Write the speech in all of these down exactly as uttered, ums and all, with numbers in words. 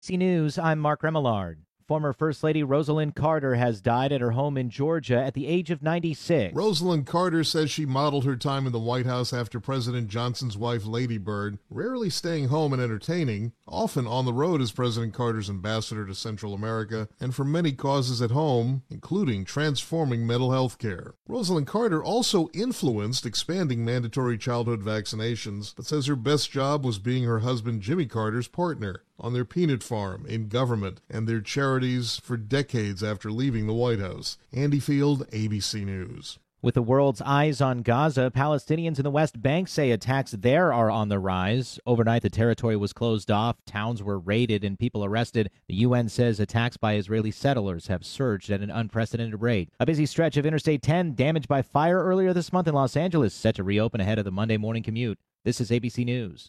C News, I'm Mark Remillard. Former First Lady Rosalynn Carter has died at her home in Georgia at the age of ninety-six. Rosalynn Carter says she modeled her time in the White House after President Johnson's wife, Lady Bird, rarely staying home and entertaining, often on the road as President Carter's ambassador to Central America, and for many causes at home, including transforming mental health care. Rosalynn Carter also influenced expanding mandatory childhood vaccinations, but says her best job was being her husband Jimmy Carter's partner on their peanut farm, in government, and their charities for decades after leaving the White House. Andy Field, A B C News. With the world's eyes on Gaza, Palestinians in the West Bank say attacks there are on the rise. Overnight, the territory was closed off, towns were raided, and people arrested. The U N says attacks by Israeli settlers have surged at an unprecedented rate. A busy stretch of Interstate ten damaged by fire earlier this month in Los Angeles, set to reopen ahead of the Monday morning commute. This is A B C News.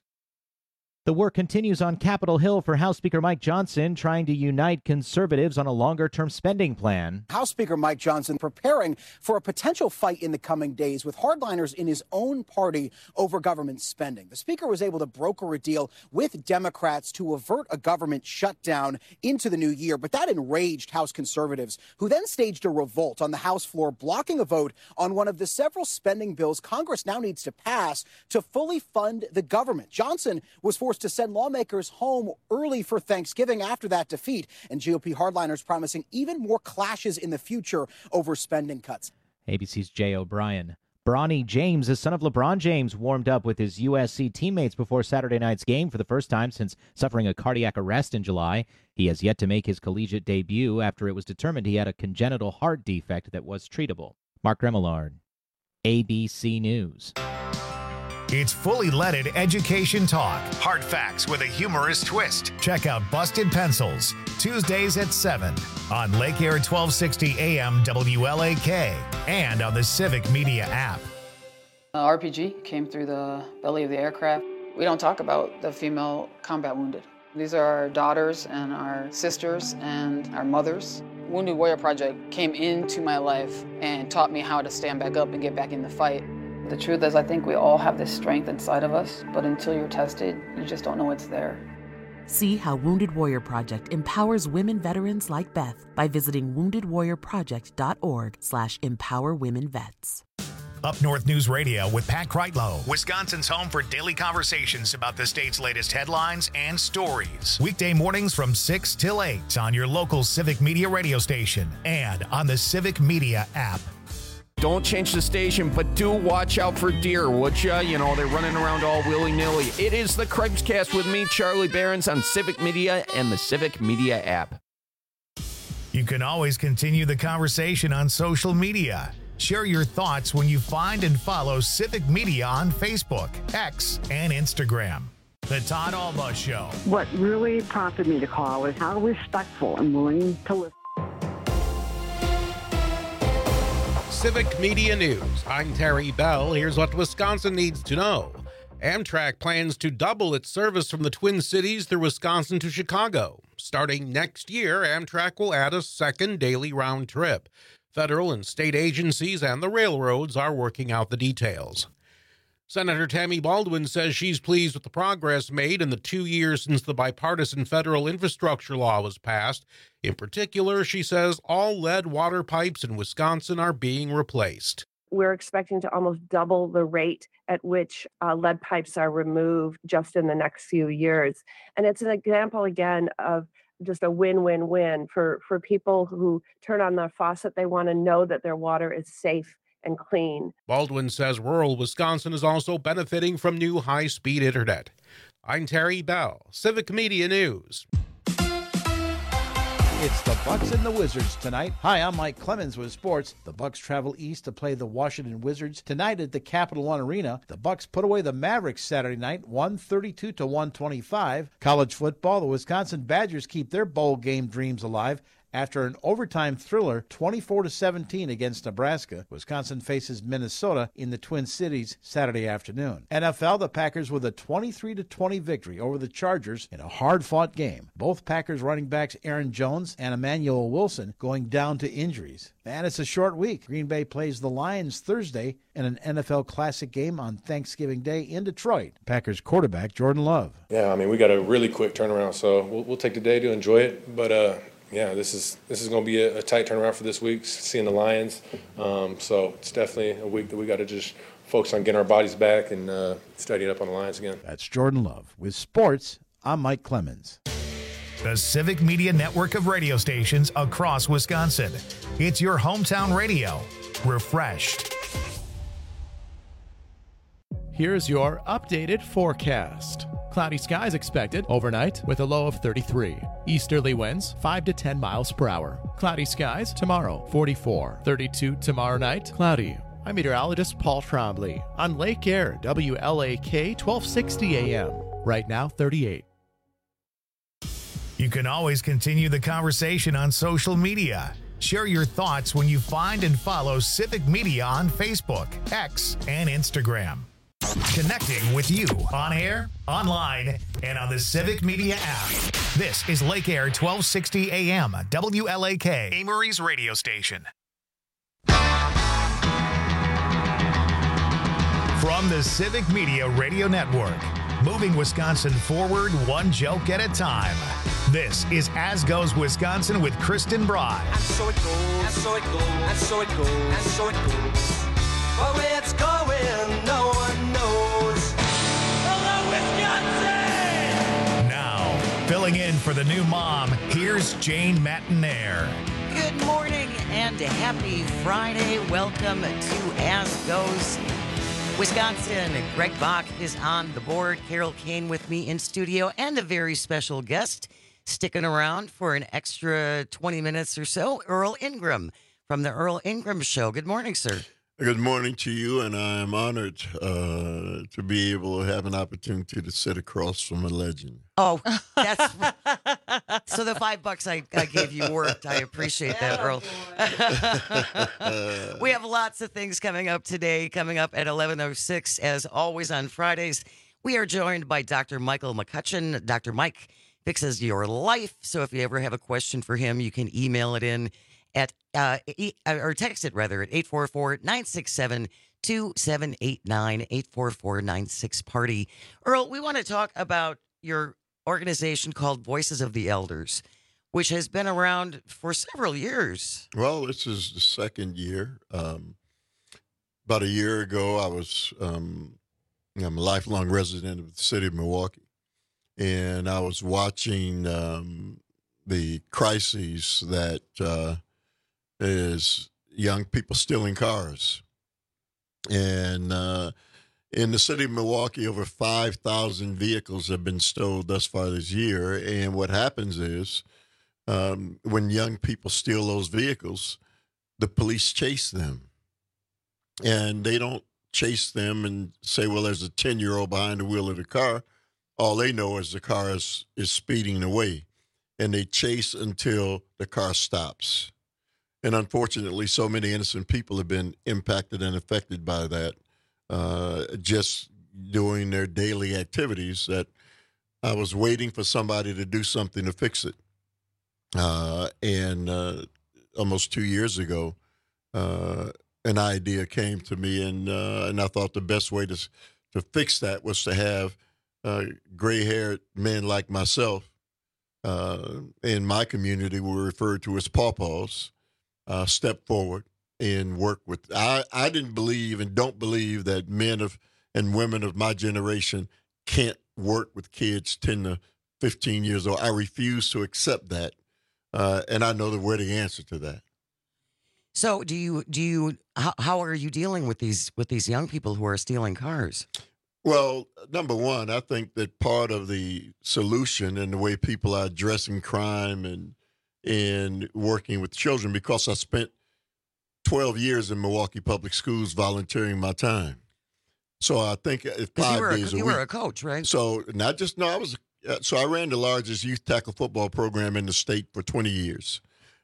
The work continues on Capitol Hill for House Speaker Mike Johnson, trying to unite conservatives on a longer-term spending plan. House Speaker Mike Johnson preparing for a potential fight in the coming days with hardliners in his own party over government spending. The Speaker was able to broker a deal with Democrats to avert a government shutdown into the new year, but that enraged House conservatives, who then staged a revolt on the House floor, blocking a vote on one of the several spending bills Congress now needs to pass to fully fund the government. Johnson was forced to send lawmakers home early for Thanksgiving after that defeat, and G O P hardliners promising even more clashes in the future over spending cuts. A B C's Jay O'Brien. Bronny James, the son of LeBron James, warmed up with his U S C teammates before Saturday night's game for the first time since suffering a cardiac arrest in July. He has yet to make his collegiate debut after it was determined he had a congenital heart defect that was treatable. Mark Remillard, A B C News. It's fully leaded education talk. Hard facts with a humorous twist. Check out Busted Pencils, Tuesdays at seven on Lake Air twelve sixty A M W L A K and on the Civic Media app. Uh, R P G came through the belly of the aircraft. We don't talk about the female combat wounded. These are our daughters and our sisters and our mothers. Wounded Warrior Project came into my life and taught me how to stand back up and get back in the fight. The truth is, I think we all have this strength inside of us, but until you're tested, you just don't know it's there. See how Wounded Warrior Project empowers women veterans like Beth by visiting wounded warrior project dot org slash empower women vets. Up North News Radio with Pat Kreitlow, Wisconsin's home for daily conversations about the state's latest headlines and stories. Weekday mornings from six till eight on your local Civic Media radio station and on the Civic Media app. Don't change the station, but do watch out for deer, would ya? You know, they're running around all willy-nilly. It is the Craig's Cast with me, Charlie Behrens, on Civic Media and the Civic Media app. You can always continue the conversation on social media. Share your thoughts when you find and follow Civic Media on Facebook, X, and Instagram. The Todd Alba Show. What really prompted me to call is how respectful and willing to listen. Civic Media News. I'm Terry Bell. Here's what Wisconsin needs to know. Amtrak plans to double its service from the Twin Cities through Wisconsin to Chicago. Starting next year, Amtrak will add a second daily round trip. Federal and state agencies and the railroads are working out the details. Senator Tammy Baldwin says she's pleased with the progress made in the two years since the bipartisan federal infrastructure law was passed. In particular, she says all lead water pipes in Wisconsin are being replaced. We're expecting to almost double the rate at which uh, lead pipes are removed just in the next few years. And it's an example, again, of just a win-win-win for, for people who turn on their faucet. They want to know that their water is safe and clean. Baldwin says rural Wisconsin is also benefiting from new high-speed internet. I'm Terry Bell, Civic Media News. It's the Bucks and the Wizards tonight. Hi, I'm Mike Clemens with sports. The Bucks travel east to play the Washington Wizards tonight at the Capital One Arena. The Bucks put away the Mavericks Saturday night, one thirty-two to one twenty-five. College football, the Wisconsin Badgers keep their bowl game dreams alive After an overtime thriller, twenty-four to seventeen against Nebraska, Wisconsin faces Minnesota in the Twin Cities Saturday afternoon. N F L, the Packers with a twenty-three to twenty victory over the Chargers in a hard-fought game. Both Packers running backs Aaron Jones and Emmanuel Wilson going down to injuries. And it's a short week. Green Bay plays the Lions Thursday in an N F L Classic game on Thanksgiving Day in Detroit. Packers quarterback Jordan Love. Yeah, I mean, we got a really quick turnaround, so we'll, we'll take the day to enjoy it. But, uh, yeah, this is this is going to be a, a tight turnaround for this week, seeing the Lions. Um, so it's definitely a week that we got to just focus on getting our bodies back and uh, studying up on the Lions again. That's Jordan Love. With sports, I'm Mike Clemens. The Civic Media Network of radio stations across Wisconsin. It's your hometown radio. Refreshed. Here's your updated forecast. Cloudy skies expected overnight with a low of thirty-three. Easterly winds five to ten miles per hour. Cloudy skies tomorrow, forty-four. thirty-two tomorrow night, cloudy. I'm meteorologist Paul Trombley on Lake Air, W L A K twelve sixty A M. Right now, thirty-eight. You can always continue the conversation on social media. Share your thoughts when you find and follow Civic Media on Facebook, X, and Instagram. Connecting with you on air, online, and on the Civic Media app. This is Lake Air twelve sixty A M, W L A K, Amory's radio station. From the Civic Media Radio Network, moving Wisconsin forward one joke at a time. This is As Goes Wisconsin with Kristen Bride. And so it goes, and so it goes, and so it goes, and so it goes. But where it's going, no one knows. Hello, Wisconsin! Now, filling in for the new mom, here's Jane Matinaire. Good morning and happy Friday. Welcome to As Goes Wisconsin. Greg Bach is on the board. Carol Kane with me in studio, and a very special guest sticking around for an extra twenty minutes or so, Earl Ingram from the Earl Ingram Show. Good morning, sir. Good morning to you, and I am honored uh, to be able to have an opportunity to sit across from a legend. Oh, that's so the five bucks I, I gave you worked. I appreciate that, Earl. We have lots of things coming up today. Coming up at eleven oh six, as always on Fridays, we are joined by Doctor Michael McCutcheon. Doctor Mike fixes your life. So if you ever have a question for him, you can email it in at uh, e- or text it rather at eight four four, nine six seven, two seven eight nine, eight four four nine six party. Earl, we want to talk about your organization called Voices of the Elders, which has been around for several years. Well, this is the second year. Um, about a year ago, I was um, I'm a lifelong resident of the city of Milwaukee, and I was watching um, the crises that uh, is young people stealing cars. And uh, in the city of Milwaukee, over five thousand vehicles have been stolen thus far this year. And what happens is um, when young people steal those vehicles, the police chase them. And they don't chase them and say, well, there's a ten-year-old behind the wheel of the car. All they know is the car is, is speeding away. And they chase until the car stops. And unfortunately, so many innocent people have been impacted and affected by that, uh, just doing their daily activities, that I was waiting for somebody to do something to fix it. Uh, and uh, almost two years ago, uh, an idea came to me, and uh, and I thought the best way to to fix that was to have uh, gray-haired men like myself. Uh, in my community, were referred to as pawpaws. Uh, step forward and work with. I, I didn't believe and don't believe that men of and women of my generation can't work with kids ten to fifteen years old. I refuse to accept that, uh, and I know that we're the answer to that. So, do you do you how, how are you dealing with these with these young people who are stealing cars? Well, number one, I think that part of the solution and the way people are addressing crime and and working with children, because I spent twelve years in Milwaukee Public Schools volunteering my time. So I think five you were days a, a you week. were a coach, right? So not just, no, I was, uh, so I ran the largest youth tackle football program in the state for twenty years.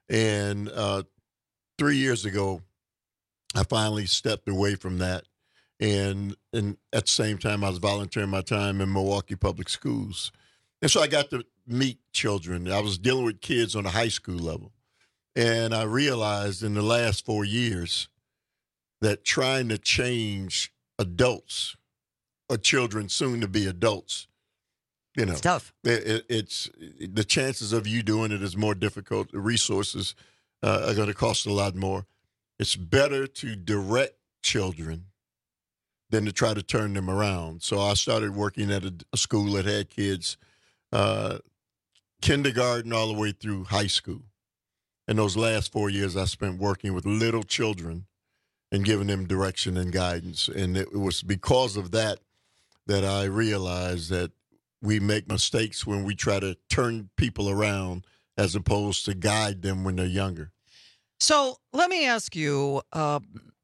And uh, three years ago, I finally stepped away from that. And, and at the same time, I was volunteering my time in Milwaukee Public Schools. And so I got to meet children. I was dealing with kids on the high school level. And I realized in the last four years that trying to change adults or children soon to be adults, you know, it's tough. It, it, it's the chances of you doing it is more difficult. The resources uh, are going to cost a lot more. It's better to direct children than to try to turn them around. So I started working at a, a school that had kids uh, kindergarten all the way through high school. And those last four years I spent working with little children and giving them direction and guidance. And it was because of that that I realized that we make mistakes when we try to turn people around as opposed to guide them when they're younger. So let me ask you, uh,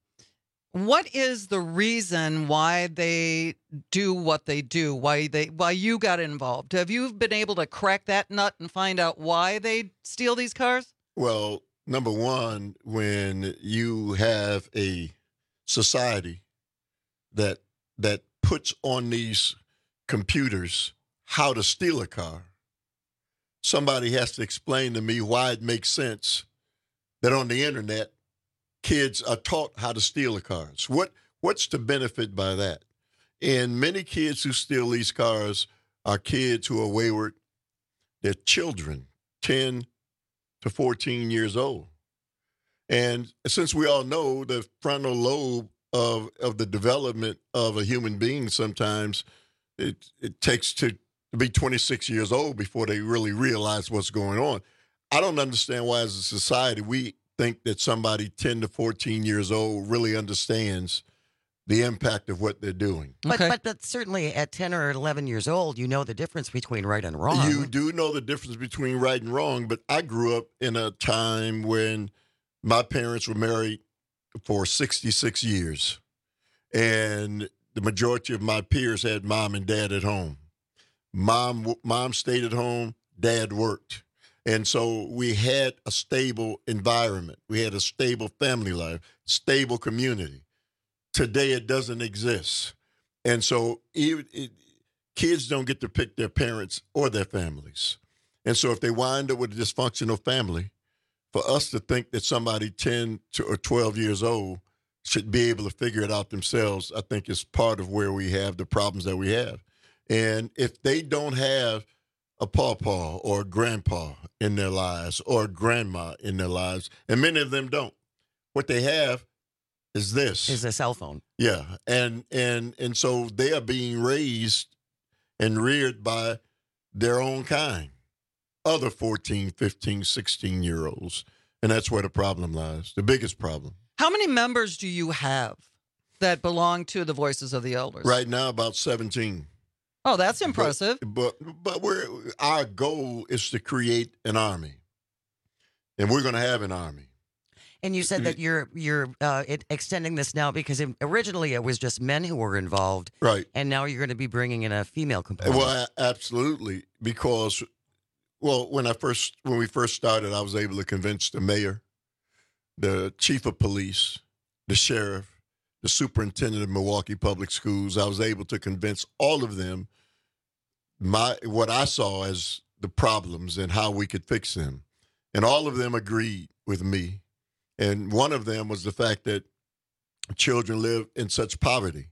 what is the reason why they do what they do? Why they why you got involved? Have you been able to crack that nut and find out why they steal these cars? Well, number one, when you have a society that that puts on these computers how to steal a car, somebody has to explain to me why it makes sense that on the internet, kids are taught how to steal the cars. What what's the benefit by that? And many kids who steal these cars are kids who are wayward. They're children, ten to fourteen years old. And since we all know the frontal lobe of, of the development of a human being, sometimes it, it takes to be twenty-six years old before they really realize what's going on. I don't understand why as a society we think that somebody ten to fourteen years old really understands the impact of what they're doing. But, but but certainly at ten or eleven years old, you know the difference between right and wrong. You do know the difference between right and wrong, but I grew up in a time when my parents were married for sixty-six years, and the majority of my peers had mom and dad at home. Mom, mom stayed at home, dad worked. And so we had a stable environment. We had a stable family life, stable community. Today, it doesn't exist. And so even, it, kids don't get to pick their parents or their families. And so if they wind up with a dysfunctional family, for us to think that somebody ten to or twelve years old should be able to figure it out themselves, I think is part of where we have the problems that we have. And if they don't have a pawpaw or a grandpa in their lives or a grandma in their lives, and many of them don't, what they have is this. Is a cell phone. Yeah. And and and so they are being raised and reared by their own kind, other fourteen, fifteen, sixteen-year-olds. And that's where the problem lies, the biggest problem. How many members do you have that belong to the Voices of the Elders? Right now, about seventeen. Oh, that's impressive. But but, but we're, our goal is to create an army. And we're going to have an army. And you said that you're you're uh, it, extending this now because it, originally it was just men who were involved, right? And now you're going to be bringing in a female component. Well, absolutely, because well, when I first when we first started, I was able to convince the mayor, the chief of police, the sheriff, the superintendent of Milwaukee Public Schools. I was able to convince all of them my what I saw as the problems and how we could fix them, and all of them agreed with me. And one of them was the fact that children live in such poverty.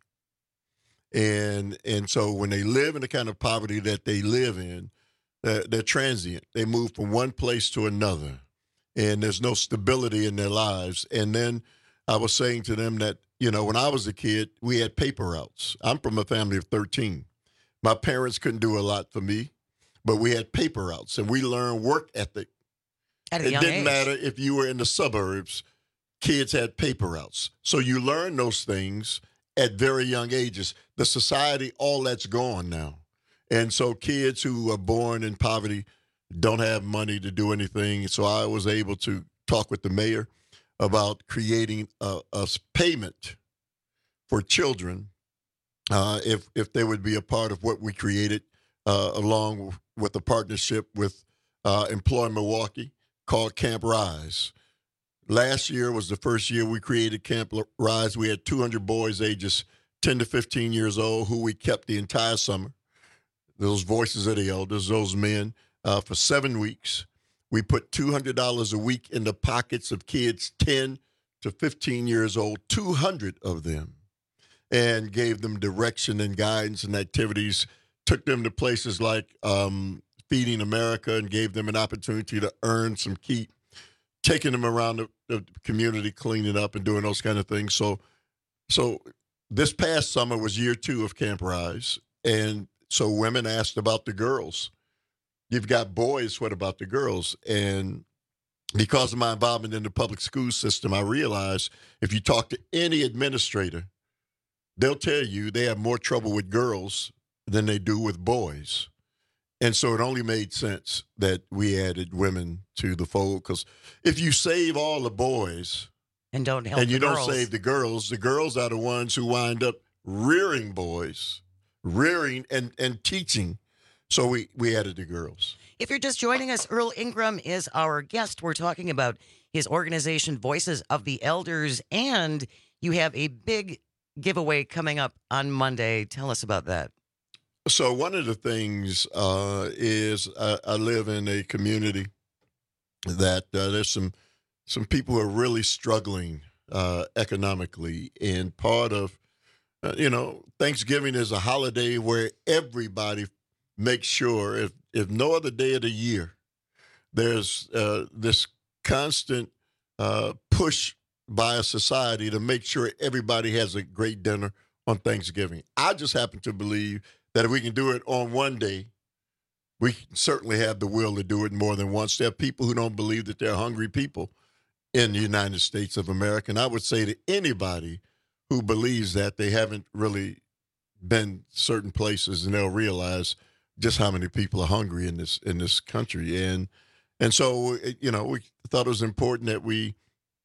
And and so when they live in the kind of poverty that they live in, they're, they're transient. They move from one place to another, and there's no stability in their lives. And then I was saying to them that, you know, when I was a kid, we had paper routes. I'm from a family of thirteen. My parents couldn't do a lot for me, but we had paper routes, and we learned work ethic. At a it young didn't age. matter if you were in the suburbs. Kids had paper routes. So you learn those things at very young ages. The society, all that's gone now. And so kids who are born in poverty don't have money to do anything. So I was able to talk with the mayor about creating a, a payment for children uh, if, if they would be a part of what we created uh, along with a partnership with uh, Employ Milwaukee. called Camp Rise. Last year was the first year we created Camp Rise. We had two hundred boys ages ten to fifteen years old who we kept the entire summer. Those voices of the elders, those men, uh, for seven weeks. We put two hundred dollars a week in the pockets of kids ten to fifteen years old, two hundred of them, and gave them direction and guidance and activities, took them to places like um, Feeding America and gave them an opportunity to earn some keep, taking them around the, the community, cleaning up and doing those kind of things. So, so this past summer was year two of Camp Rise, and so women asked about the girls. You've got boys, what about the girls? And because of my involvement in the public school system, I realized if you talk to any administrator, they'll tell you they have more trouble with girls than they do with boys. And so it only made sense that we added women to the fold, because if you save all the boys and don't help and you the don't girls. save the girls, the girls are the ones who wind up rearing boys, rearing and, and teaching. So we, we added the girls. If you're just joining us, Earl Ingram is our guest. We're talking about his organization, Voices of the Elders, and you have a big giveaway coming up on Monday. Tell us about that. So one of the things uh, is I, I live in a community that uh, there's some some people who are really struggling uh, economically, and part of uh, you know Thanksgiving is a holiday where everybody makes sure, if if no other day of the year, there's uh, this constant uh, push by a society to make sure everybody has a great dinner on Thanksgiving. I just happen to believe that if we can do it on one day, we can certainly have the will to do it more than once. There are people who don't believe that they're hungry people in the United States of America. And I would say to anybody who believes that, they haven't really been certain places, and they'll realize just how many people are hungry in this in this country. And and so, you know, we thought it was important that we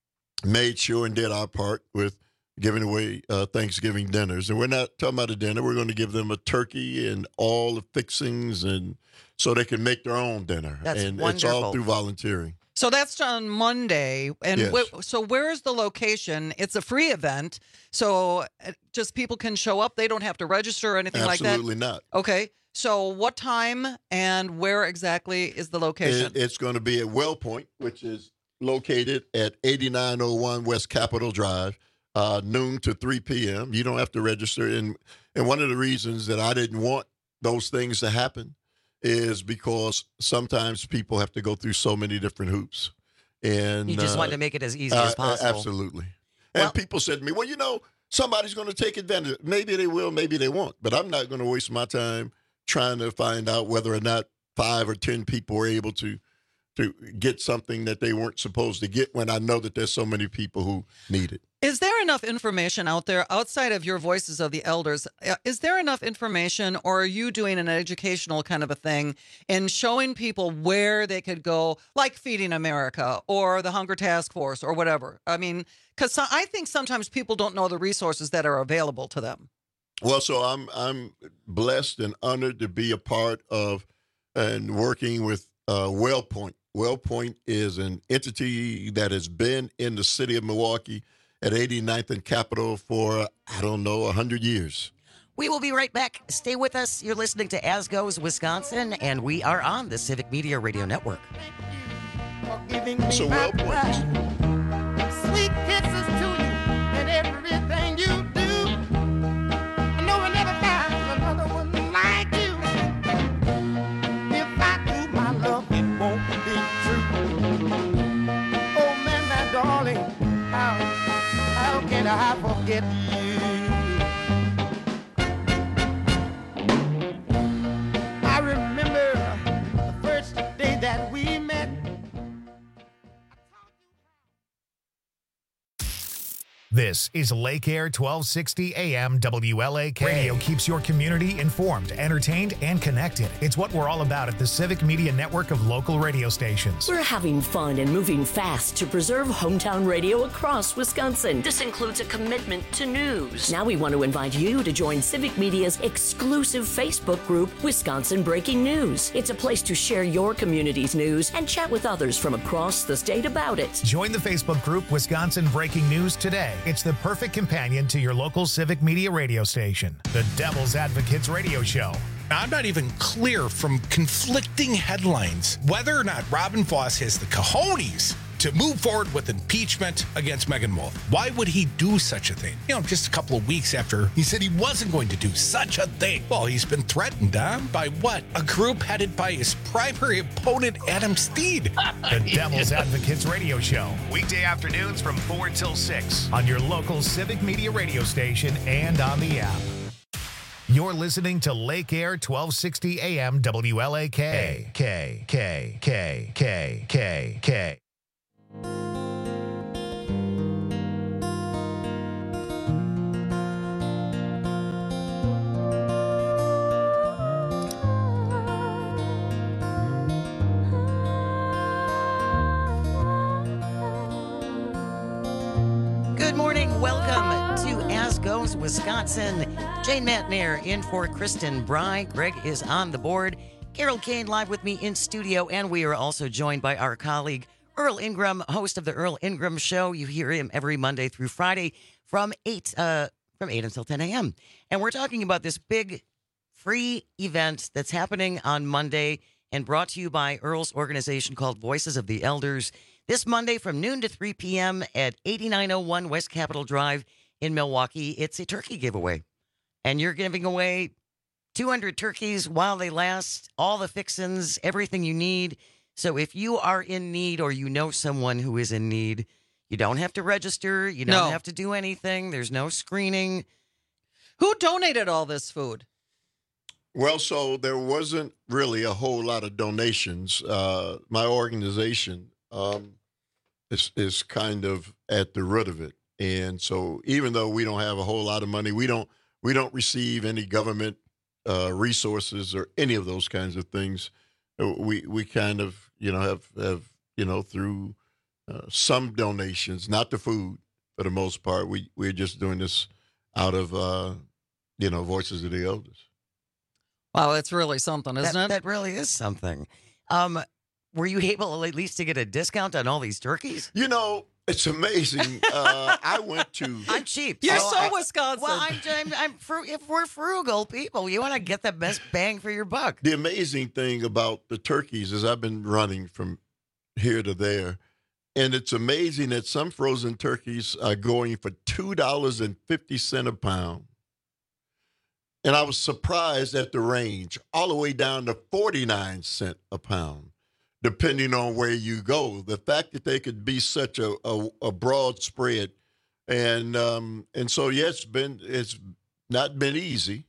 made sure and did our part with giving away uh, Thanksgiving dinners. And we're not talking about a dinner. We're going to give them a turkey and all the fixings, and so they can make their own dinner. That's and wonderful. It's all through volunteering. So that's on Monday. And Yes. wh- so where is the location? It's a free event. So uh, just people can show up. They don't have to register or anything like that. Absolutely not. Okay. So what time and where exactly is the location? It, it's going to be at Well Point, which is located at eighty-nine oh one West Capitol Drive, uh, noon to three p.m. You don't have to register. And, and one of the reasons that I didn't want those things to happen is because sometimes people have to go through so many different hoops. And You just uh, wanted to make it as easy uh, as possible. Absolutely. And people said to me, well, you know, somebody's going to take advantage. Maybe they will, maybe they won't. But I'm not going to waste my time trying to find out whether or not five or ten people were able to to get something that they weren't supposed to get, when I know that there's so many people who need it. Is there enough information out there outside of your Voices of the Elders? uh, Is there enough information, or are you doing an educational kind of a thing and showing people where they could go, like Feeding America or the Hunger Task Force or whatever? I mean, because I think sometimes people don't know the resources that are available to them. Well, so I'm I'm blessed and honored to be a part of and working with uh, Well Point. Well Point is an entity that has been in the city of Milwaukee at eighty-ninth and Capitol for, I don't know, one hundred years. We will be right back. Stay with us. You're listening to As Goes Wisconsin, and we are on the Civic Media Radio Network. So Well Point. Sweet kisses to you and everything you do. I know I never found another one like you. If I do my love, it won't be true. Oh man, my darling, how, how can I forget you? I remember the first day that we met. This is Lake Air twelve sixty A M W L A K. Radio keeps your community informed, entertained, and connected. It's what we're all about at the Civic Media Network of local radio stations. We're having fun and moving fast to preserve hometown radio across Wisconsin. This includes a commitment to news. Now we want to invite you to join Civic Media's exclusive Facebook group, Wisconsin Breaking News. It's a place to share your community's news and chat with others from across the state about it. Join the Facebook group Wisconsin Breaking News today. It's the perfect companion to your local Civic Media radio station, the Devil's Advocates Radio Show. I'm not even clear from conflicting headlines whether or not Robin Voss has the cojones to move forward with impeachment against Megan Wolf. Why would he do such a thing? You know, just a couple of weeks after he said he wasn't going to do such a thing. Well, he's been threatened, huh? By what? A group headed by his primary opponent, Adam Steed. The Devil's Advocates Radio Show. Weekday afternoons from four till six on your local Civic Media radio station and on the app. You're listening to Lake Air twelve sixty A M W L A K. K, K, K, K, K, K. Good morning. Welcome to As Goes Wisconsin. Jane Matnair in for Kristen Bry. Greg is on the board. Carol Kane live with me in studio, and we are also joined by our colleague Earl Ingram, host of the Earl Ingram Show. You hear him every Monday through Friday from eight uh, from eight until ten a.m. And we're talking about this big free event that's happening on Monday and brought to you by Earl's organization called Voices of the Elders. This Monday from noon to three p.m. at eighty-nine oh one West Capitol Drive in Milwaukee. It's a turkey giveaway. And you're giving away two hundred turkeys while they last, all the fixins, everything you need. So if you are in need or you know someone who is in need, you don't have to register. You don't No. have to do anything. There's no screening. Who donated all this food? Well, so there wasn't really a whole lot of donations. Uh, my organization um, is, is kind of at the root of it. And so even though we don't have a whole lot of money, we don't we don't receive any government uh, resources or any of those kinds of things. We we kind of, you know, have, have you know, through uh, some donations, not the food for the most part. We, we're just doing this out of, uh, you know, Voices of the Elders. Wow, it's really something, isn't that, it? That really is something. Um, were you able at least to get a discount on all these turkeys? You know, it's amazing. Uh, I went to. I'm cheap. You're so so I- Wisconsin. Well, I'm, I'm, I'm fru- if we're frugal people, you want to get the best bang for your buck. The amazing thing about the turkeys is I've been running from here to there, and it's amazing that some frozen turkeys are going for two dollars and fifty cents a pound. And I was surprised at the range, all the way down to forty-nine cents a pound, depending on where you go. The fact that they could be such a, a, a broad spread. And um, and so, yeah, it's been it's not been easy,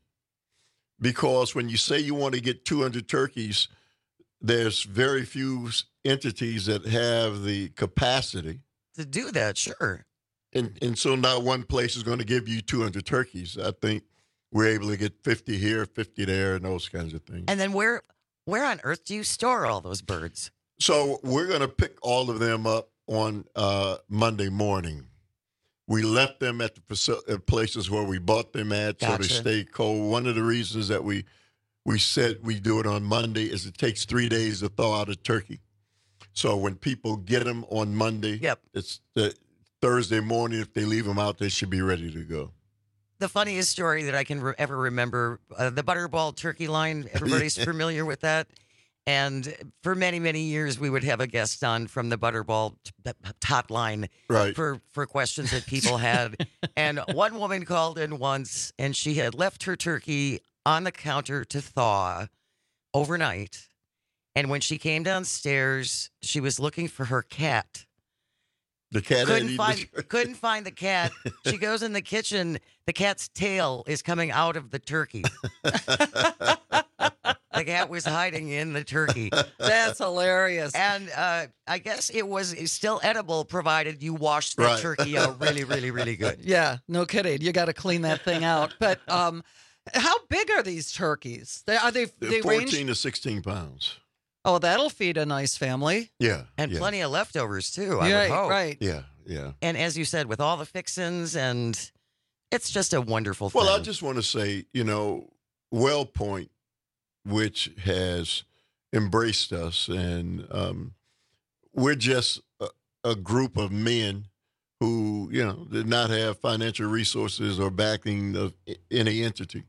because when you say you want to get two hundred turkeys, there's very few entities that have the capacity to do that. Sure. And and so not one place is going to give you two hundred turkeys. I think we're able to get fifty here, fifty there, and those kinds of things. And then where where on earth do you store all those birds? So we're going to pick all of them up on uh, Monday morning. We left them at the faci- uh, places where we bought them at, so Gotcha. they stay cold. One of the reasons that we we said we do it on Monday is it takes three days to thaw out a turkey. So when people get them on Monday, yep. it's the Thursday morning. If they leave them out, they should be ready to go. The funniest story that I can re- ever remember, uh, the Butterball turkey line. Everybody's familiar with that. And for many, many years, we would have a guest on from the Butterball t- hotline Right. for, for questions that people had. And one woman called in once, and she had left her turkey on the counter to thaw overnight. And when she came downstairs, she was looking for her cat. The cat couldn't ain't find eating the- couldn't find the cat. She goes in the kitchen. The cat's tail is coming out of the turkey. The cat was hiding in the turkey. That's hilarious. And uh, I guess it was still edible, provided you washed that Right. turkey out really, really, really good. Yeah, no kidding. You got to clean that thing out. But um, how big are these turkeys? They, are they? They're They fourteen range. to sixteen pounds. Oh, that'll feed a nice family. Yeah. And yeah. plenty of leftovers, too, I Yeah, would hope. right. Yeah, yeah. And as you said, with all the fixins, and it's just a wonderful thing. Well, I just want to say, you know, Well Point, which has embraced us, and um, we're just a, a group of men who, you know, did not have financial resources or backing of any entity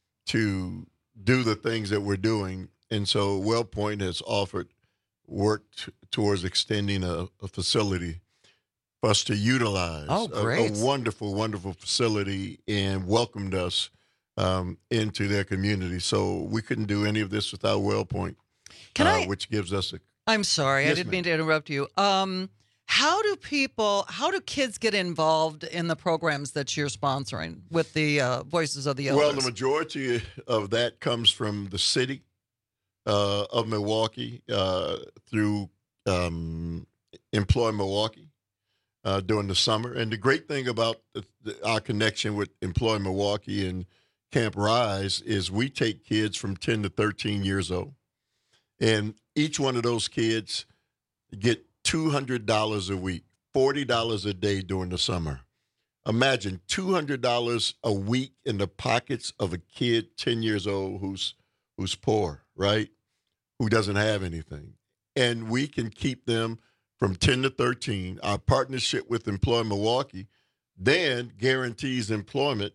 to do the things that we're doing. And so Well Point has offered work t- towards extending a, a facility for us to utilize. Oh, A- great. A, wonderful, wonderful facility, and welcomed us um, into their community. So we couldn't do any of this without Well Point, Can uh, I- which gives us a I'm sorry, I Yes, didn't ma'am. mean to interrupt you. Um, how do people, how do kids get involved in the programs that you're sponsoring with the uh, Voices of the Elders? Well, the majority of that comes from the city uh, of Milwaukee uh, through um, Employ Milwaukee uh, during the summer. And the great thing about the, the, our connection with Employ Milwaukee and Camp Rise is we take kids from ten to thirteen years old. And each one of those kids get two hundred dollars a week, forty dollars a day during the summer. Imagine two hundred dollars a week in the pockets of a kid ten years old who's who's poor, right? Who doesn't have anything. And we can keep them from ten to thirteen. Our partnership with Employ Milwaukee then guarantees employment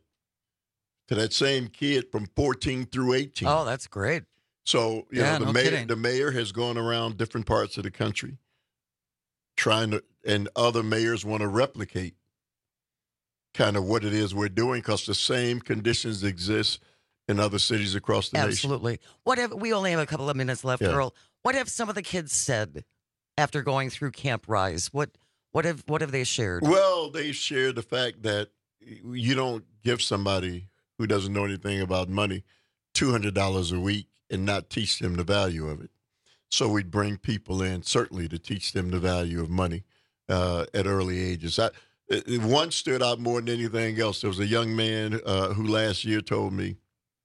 to that same kid from fourteen through eighteen. Oh, that's great. So, you Yeah, know, the no mayor kidding. the mayor has gone around different parts of the country trying to, and other mayors want to replicate kind of what it is we're doing, because the same conditions exist in other cities across the nation. Absolutely. What have we only have a couple of minutes left, Yeah. Earl? What have some of the kids said after going through Camp Rise? What what have what have they shared? Well, they share the fact that you don't give somebody who doesn't know anything about money two hundred dollars a week and not teach them the value of it. So we bring people in, certainly, to teach them the value of money uh, at early ages. I, it- one stood out more than anything else. There was a young man uh, who last year told me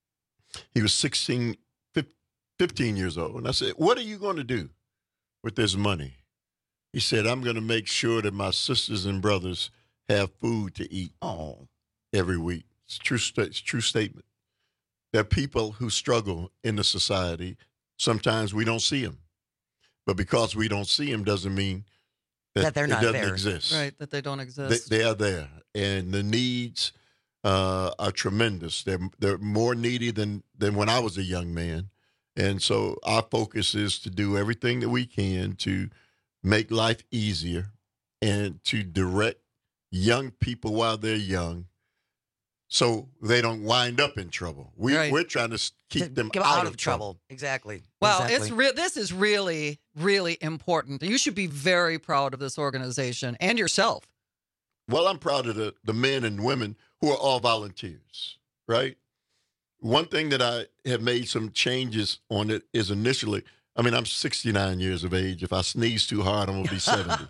he was sixteen, fif- fifteen years old. And I said, what are you going to do with this money? He said, I'm going to make sure that my sisters and brothers have food to eat Oh, every week. It's a true, sta- it's a true statement. There are people who struggle in the society. Sometimes we don't see them. But because we don't see them doesn't mean that, That they're it not doesn't there. exist. Right, that they don't They, exist. they are there. And the needs uh, are tremendous. They're, they're more needy than, than when I was a young man. And so our focus is to do everything that we can to make life easier and to direct young people while they're young so they don't wind up in trouble. We, Right. We're trying to s- keep them Get out, of trouble. trouble. Exactly. Well, exactly. it's re- this is really, really important. You should be very proud of this organization and yourself. Well, I'm proud of the, the men and women who are all volunteers, right? One thing that I have made some changes on it is initially, I mean, I'm sixty-nine years of age. If I sneeze too hard, I'm going to be seventy.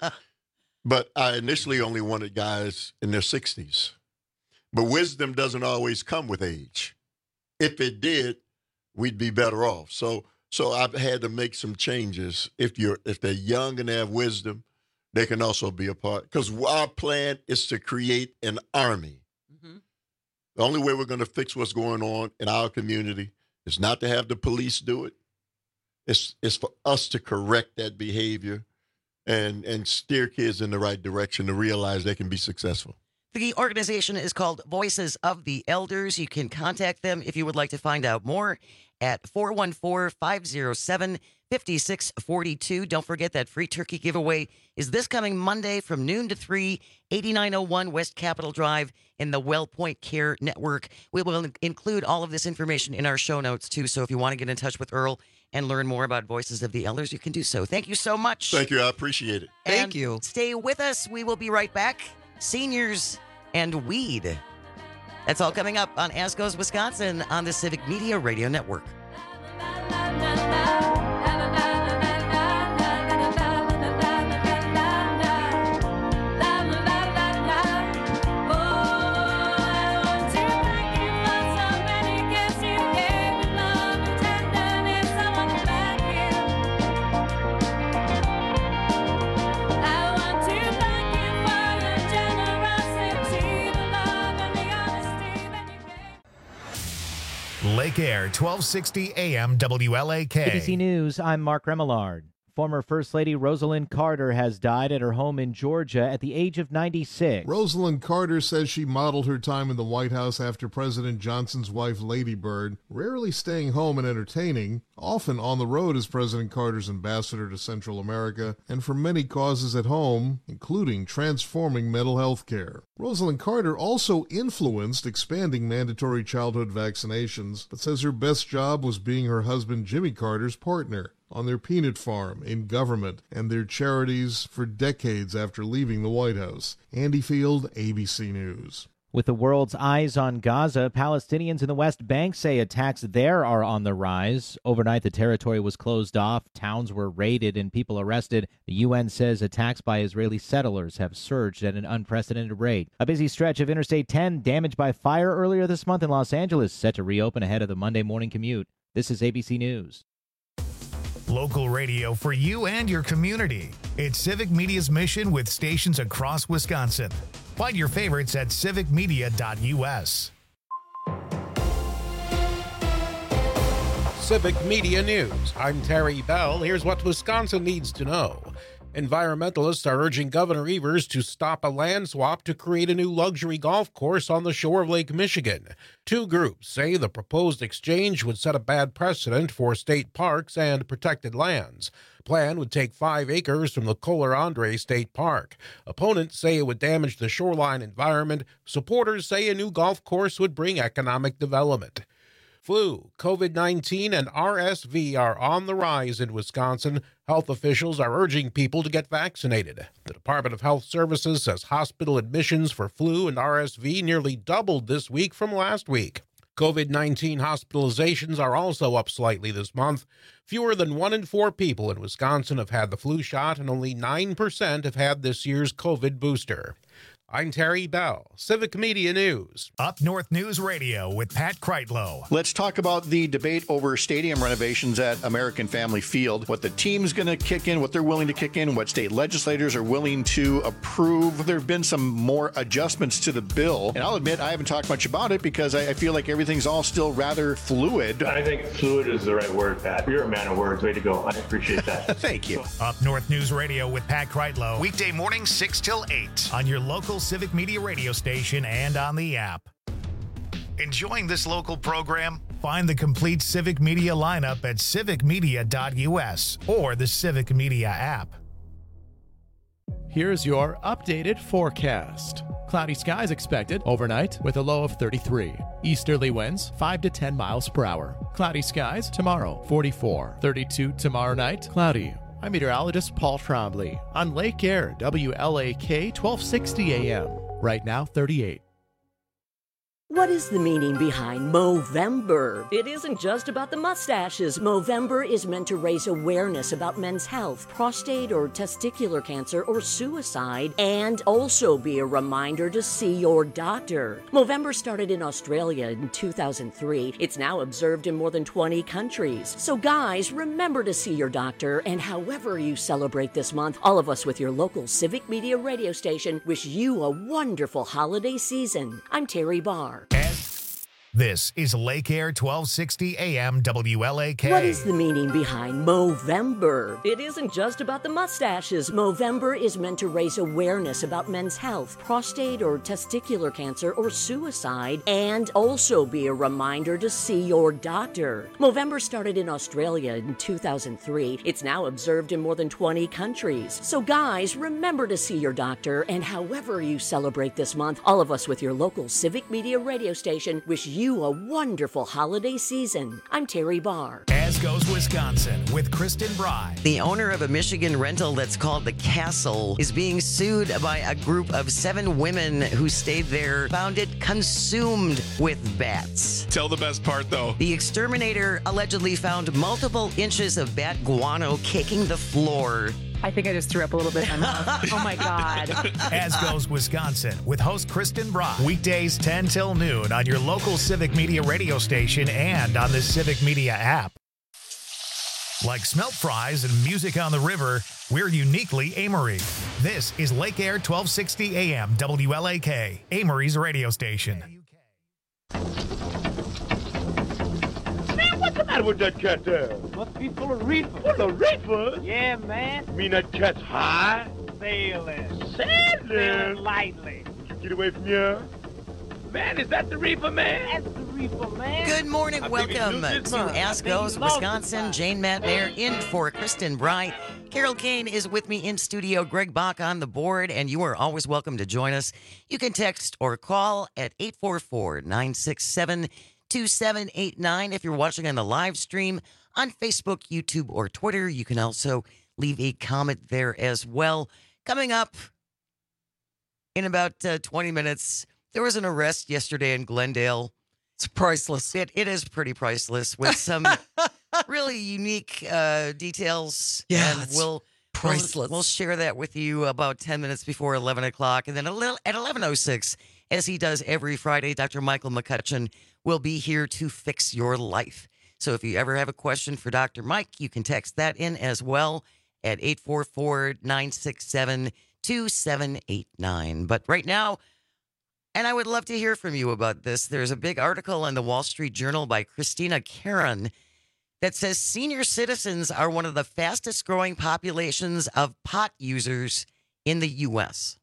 But I initially only wanted guys in their sixties. But wisdom doesn't always come with age. If it did, we'd be better off. So so I've had to make some changes. If you're if they're young and they have wisdom, they can also be a part. Because our plan is to create an army. Mm-hmm. The only way we're going to fix what's going on in our community is not to have the police do it. It's it's for us to correct that behavior and and steer kids in the right direction to realize they can be successful. The organization is called Voices of the Elders. You can contact them if you would like to find out more at four one four, five oh seven, five six four two. Don't forget that free turkey giveaway is this coming Monday from noon to three, eighty-nine oh one West Capitol Drive in the Well Point Care Network. We will include all of this information in our show notes, too. So if you want to get in touch with Earl and learn more about Voices of the Elders, you can do so. Thank you so much. Thank you. I appreciate it. Thank And you. Stay with us. We will be right back. Seniors and weed. That's all coming up on As Goes Wisconsin on the Civic Media Radio Network. Lake Air, twelve sixty A M W L A K. A B C News, I'm Mark Remillard. Former First Lady Rosalind Carter has died at her home in Georgia at the age of ninety-six. Rosalind Carter says she modeled her time in the White House after President Johnson's wife, Lady Bird, rarely staying home and entertaining, often on the road as President Carter's ambassador to Central America, and for many causes at home, including transforming mental health care. Rosalind Carter also influenced expanding mandatory childhood vaccinations, but says her best job was being her husband Jimmy Carter's partner on their peanut farm, in government, and their charities for decades after leaving the White House. Andy Field, A B C News. With the world's eyes on Gaza, Palestinians in the West Bank say attacks there are on the rise. Overnight, the territory was closed off, towns were raided, and people arrested. The U N says attacks by Israeli settlers have surged at an unprecedented rate. A busy stretch of Interstate ten damaged by fire earlier this month in Los Angeles set to reopen ahead of the Monday morning commute. This is A B C News. Local radio for you and your community. It's Civic Media's mission with stations across Wisconsin. Find your favorites at civic media dot U S. Civic Media News. I'm Terry Bell. Here's what Wisconsin needs to know. Environmentalists are urging Governor Evers to stop a land swap to create a new luxury golf course on the shore of Lake Michigan. Two groups say the proposed exchange would set a bad precedent for state parks and protected lands. Plan would take five acres from the Kohler Andre State Park. Opponents say it would damage the shoreline environment. Supporters say a new golf course would bring economic development. Flu, COVID nineteen, and R S V are on the rise in Wisconsin. Health officials are urging people to get vaccinated. The Department of Health Services says hospital admissions for flu and R S V nearly doubled this week from last week. COVID nineteen hospitalizations are also up slightly this month. Fewer than one in four people in Wisconsin have had the flu shot, and only nine percent have had this year's COVID booster. I'm Terry Bell, Civic Media News. Up North News Radio with Pat Kreitlow. Let's talk about the debate over stadium renovations at American Family Field, what the team's going to kick in, what they're willing to kick in, what state legislators are willing to approve. There have been some more adjustments to the bill, and I'll admit I haven't talked much about it because I, I feel like everything's all still rather fluid. I think fluid is the right word, Pat. You're a man of words. Way to go. I appreciate that. Thank you. Up North News Radio with Pat Kreitlow, weekday mornings six till eight on your local Civic Media radio station and on the app. Enjoying this local program? Find the complete Civic Media lineup at civic media dot U S or the Civic Media app. Here's your updated forecast. Cloudy skies expected overnight with a low of thirty-three. Easterly winds five to ten miles per hour. Cloudy skies tomorrow, forty-four. thirty-two tomorrow night, cloudy. I'm meteorologist Paul Trombley on Lake Air, W L A K, twelve sixty A M. Right now, thirty-eight. What is the meaning behind Movember? It isn't just about the mustaches. Movember is meant to raise awareness about men's health, prostate or testicular cancer, or suicide, and also be a reminder to see your doctor. Movember started in Australia in two thousand three. It's now observed in more than twenty countries. So guys, remember to see your doctor, and however you celebrate this month, all of us with your local Civic Media radio station wish you a wonderful holiday season. I'm Terry Barr. This is Lake Air, twelve sixty A M W L A K. What is the meaning behind Movember? It isn't just about the mustaches. Movember is meant to raise awareness about men's health, prostate or testicular cancer, or suicide, and also be a reminder to see your doctor. Movember started in Australia in two thousand three. It's now observed in more than twenty countries. So guys, remember to see your doctor, and however you celebrate this month, all of us with your local Civic Media radio station wish you you a wonderful holiday season. I'm Terry Barr. As goes Wisconsin with Kristen Bry. The owner of a Michigan rental that's called The Castle is being sued by a group of seven women who stayed there, found it consumed with bats. Tell the best part, though. The exterminator allegedly found multiple inches of bat guano caking the floor. I think I just threw up a little bit in my mouth. Oh, my God. As goes Wisconsin with host Kristen Bry. Weekdays ten till noon on your local Civic Media radio station and on the Civic Media app. Like smelt fries and music on the river, we're uniquely Amory. This is Lake Air, twelve sixty A M W L A K, Amory's radio station. matter with that cat there? Must be full of reefer. Full of reefer? Yeah, man. You mean that cat's high? Sailing. Sailing? Sailing lightly. Did you get away from here? Man, is that the reefer, man? That's the reefer, man. Good morning. I think he Welcome lose his to mind. Ask I think he Goes lost his Wisconsin. mind. Jane Matnair in for Kristen Bry. Carol Kane is with me in studio. Greg Bach on the board, and you are always welcome to join us. You can text or call at eight four four, nine six seven, two seven eight nine. If you're watching on the live stream on Facebook, YouTube, or Twitter, you can also leave a comment there as well. Coming up in about uh, twenty minutes, there was an arrest yesterday in Glendale. It's priceless. It, it is pretty priceless with some really unique uh, details. Yeah, and it's we'll priceless. We'll, we'll share that with you about ten minutes before eleven o'clock. And then a little, at eleven oh six, as he does every Friday, Doctor Michael McCutcheon will be here to fix your life. So if you ever have a question for Doctor Mike, you can text that in as well at eight four four, nine six seven, two seven eight nine. But right now, and I would love to hear from you about this. There's a big article in the Wall Street Journal by Christina Caron that says senior citizens are one of the fastest growing populations of pot users in the U S.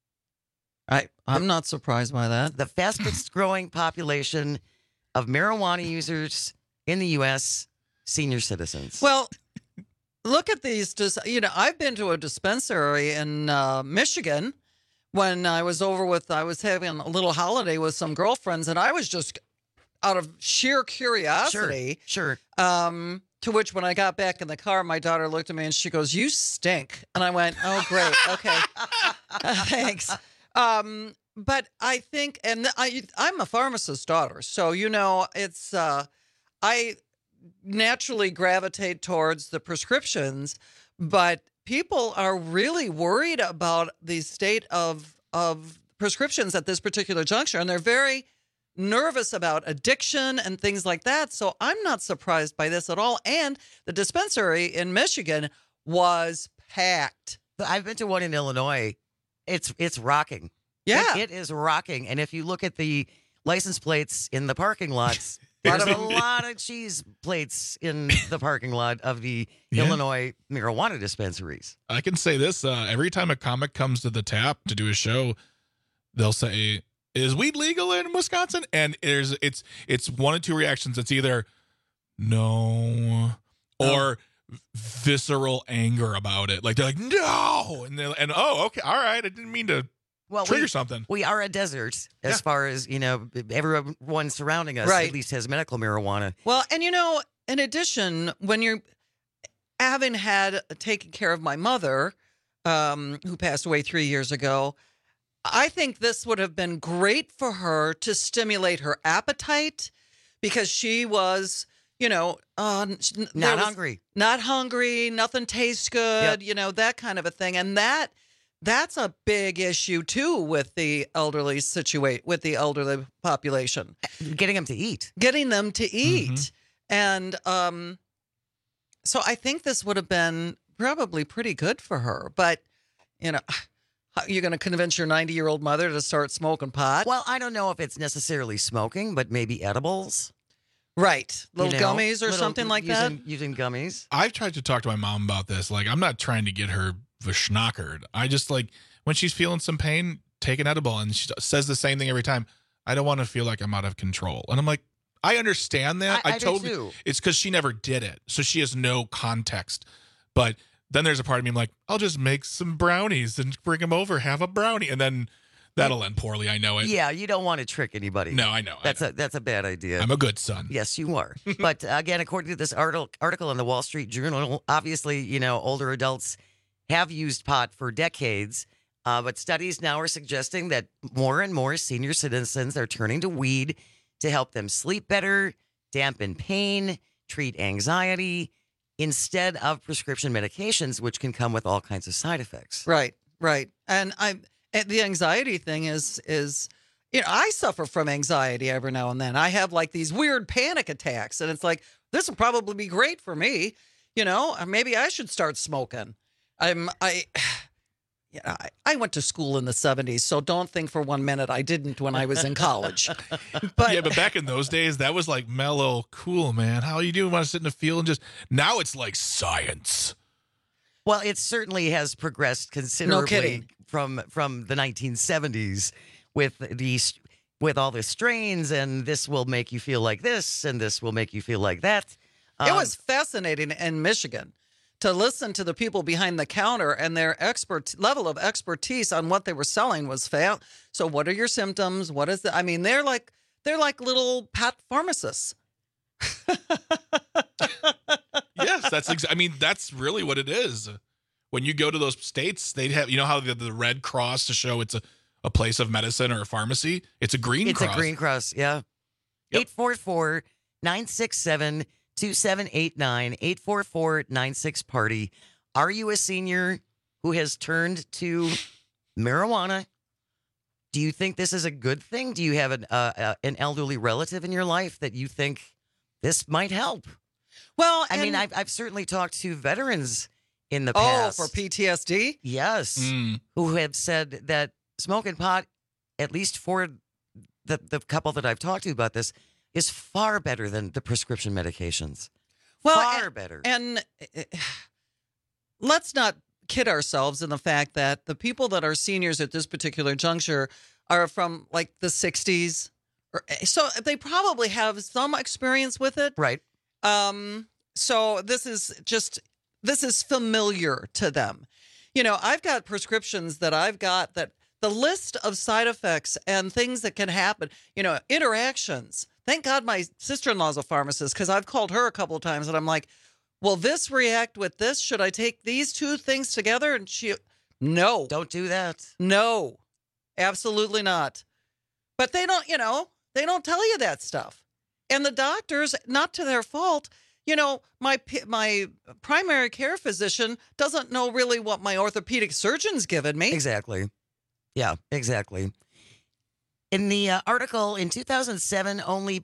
I, I'm not surprised by that. The fastest growing population of marijuana users in the U S, senior citizens. Well, look at these. Dis- you know, I've been to a dispensary in uh, Michigan when I was over with, I was having a little holiday with some girlfriends, and I was just out of sheer curiosity. Sure, sure. Um, to which when I got back in the car, my daughter looked at me and she goes, "You stink." And I went, "Oh, great. Okay. Thanks." Um, but I think, and I, I'm a pharmacist's daughter, so, you know, it's, uh, I naturally gravitate towards the prescriptions, but people are really worried about the state of of prescriptions at this particular juncture, and they're very nervous about addiction and things like that. So I'm not surprised by this at all. And the dispensary in Michigan was packed. I've been to one in Illinois. It's it's rocking. Yeah. It, it is rocking. And if you look at the license plates in the parking lots, there's a lot of cheese plates in the parking lot of the Yeah. Illinois marijuana dispensaries. I can say this: uh, every time a comic comes to the tap to do a show, they'll say, "Is weed legal in Wisconsin?" And there's it's it's one of two reactions. It's either no or visceral anger about it. Like they're like, "No," and they're, and oh, okay, all right, I didn't mean to Well, trigger we, something. We are a desert as Yeah. far as, you know, everyone surrounding us Right. at least has medical marijuana. Well, and you know, in addition, when you're having had taken care of my mother, um, who passed away three years ago, I think this would have been great for her to stimulate her appetite because she was, you know, uh, there Not was- hungry. not hungry, nothing tastes good, you know, that kind of a thing, and that. That's a big issue too with the elderly situate with the elderly population. Getting them to eat. Getting them to eat. And um so I think this would have been probably pretty good for her. But you know, how- you're going to convince your ninety-year-old mother to start smoking pot? Well, I don't know if it's necessarily smoking, but maybe edibles. Right. You Little know, gummies or little- something like using, that. Using gummies. I've tried to talk to my mom about this. Like, I'm not trying to get her vschnockered. I just like when she's feeling some pain, take an edible, and she says the same thing every time. I don't want to feel like I'm out of control, and I'm like, I understand that. I- I do totally. too. It's because she never did it, so she has no context. But then there's a part of me I'm like, I'll just make some brownies and bring them over, have a brownie, and then that'll end poorly. I know it. Yeah, you don't want to trick anybody. No, I know. That's a that's a bad idea. I'm a good son. Yes, you are. But uh, again, according to this article article in the Wall Street Journal, obviously, you know, older adults have used pot for decades, uh, but studies now are suggesting that more and more senior citizens are turning to weed to help them sleep better, dampen pain, treat anxiety, instead of prescription medications, which can come with all kinds of side effects. Right, right. And I and the anxiety thing is is you know, I suffer from anxiety every now and then. I have like these weird panic attacks, and it's like, this will probably be great for me. You know, or maybe I should start smoking. I'm I yeah, I, I went to school in the seventies, so don't think for one minute I didn't when I was in college. But yeah, but back in those days, that was like mellow, cool, man. How you doing? Want to sit in the field and just now it's like science. Well, it certainly has progressed considerably kidding. from from the nineteen seventies with these with all the strains, and this will make you feel like this, and this will make you feel like that. It Um, was fascinating in Michigan to listen to the people behind the counter, and their expert level of expertise on what they were selling was fa- so what are your symptoms? What is the, I mean, they're like, they're like little pat pharmacists. Yes, that's. Ex- I mean, that's really what it is. When you go to those states, they have. You know how the, the Red Cross to show it's a, a place of medicine or a pharmacy. It's a green it's cross. a green cross, yeah. eight four four, nine six seven, two seven eight nine, eight four four, nine six party. Are you a senior who has turned to marijuana? Do you think this is a good thing? Do you have an uh, uh, an elderly relative in your life that you think this might help? Well, I mean, and- I've I've certainly talked to veterans in the Oh, past. for P T S D? Yes, Mm. who have said that smoking pot, at least for the the couple that I've talked to about this, is far better than the prescription medications. Well, far and, better. And uh, let's not kid ourselves in the fact that the people that are seniors at this particular juncture are from like the sixties. Or, so they probably have some experience with it. Right. Um, so this is just, this is familiar to them. You know, I've got prescriptions that I've got that the list of side effects and things that can happen, you know, interactions. Thank God my sister-in-law's a pharmacist, because I've called her a couple of times and I'm like, will this react with this? Should I take these two things together? And she, no. Don't do that. No, absolutely not. But they don't, you know, they don't tell you that stuff. And the doctors, not to their fault, you know, my my primary care physician doesn't know really what my orthopedic surgeon's given me. Exactly. Yeah, exactly. In the uh, article in two thousand seven, only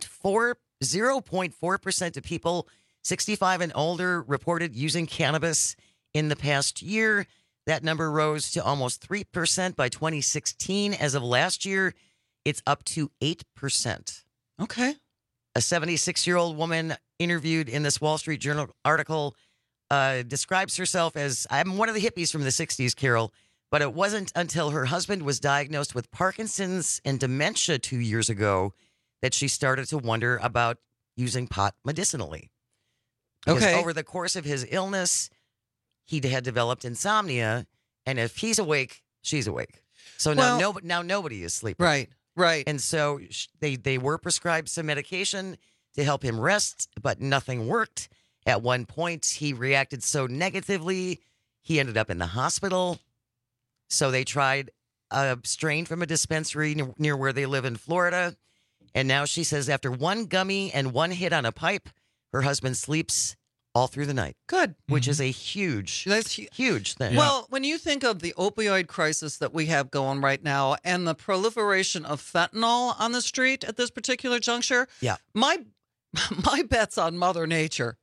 zero point four percent of people sixty-five and older reported using cannabis in the past year. That number rose to almost three percent by twenty sixteen. As of last year, it's up to eight percent. Okay. A seventy-six-year-old woman interviewed in this Wall Street Journal article uh, describes herself as, I'm one of the hippies from the sixties, Carol, but it wasn't until her husband was diagnosed with Parkinson's and dementia two years ago that she started to wonder about using pot medicinally. Because Okay. over the course of his illness, he had developed insomnia, and if he's awake, she's awake. So now, Well- no, now nobody is sleeping. Right, right. And so sh- they, they were prescribed some medication to help him rest, but nothing worked. At one point, he reacted so negatively, he ended up in the hospital. So they tried a strain from a dispensary near, near where they live in Florida. And now she says after one gummy and one hit on a pipe, her husband sleeps all through the night. Good. Which is a huge, That's hu- huge thing. Well, when you think of the opioid crisis that we have going right now and the proliferation of fentanyl on the street at this particular juncture, yeah. my my bet's on Mother Nature.